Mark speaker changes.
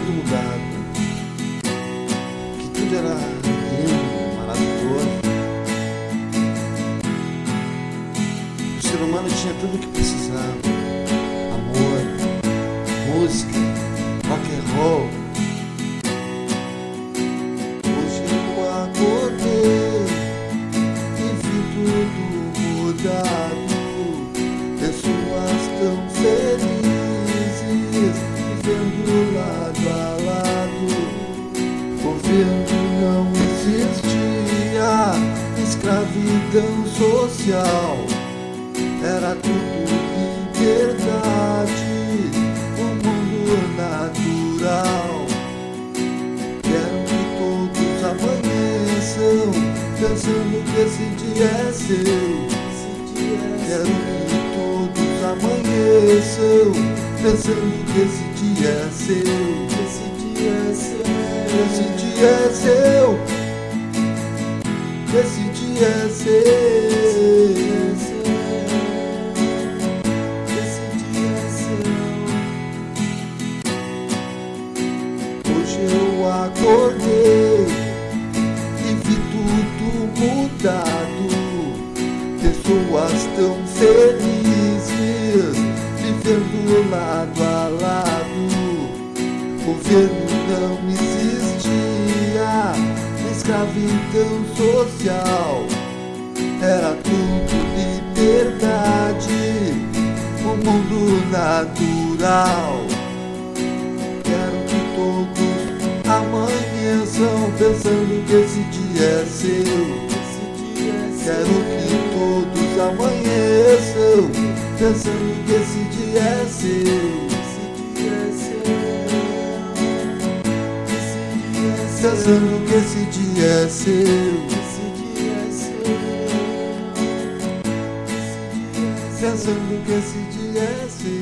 Speaker 1: todo mudado, que tudo era lindo, maravilhoso. O ser humano tinha tudo o que precisava: amor, música, rock and roll. Hoje eu acordei e vi tudo mudado, pessoas tão felizes, vivendo lado a lado. Governo não existia, escravidão social, era tudo liberdade, o mundo natural. Quero que todos amanheçam pensando que esse dia é seu. Quero que todos amanheçam pensando que esse dia é seu. Esse dia é seu. Esse dia é seu. Esse dia é seu. Hoje eu acordei e vi tudo mudado, pessoas tão felizes, vivendo lado a lado. Governo não existia, escravidão social, era tudo liberdade, o mundo natural. Quero que todos amanheçam pensando que esse dia é seu. Quero que todos amanheçam pensando que esse dia é seu. Pensando que esse dia é seu. Pensando que esse dia é seu.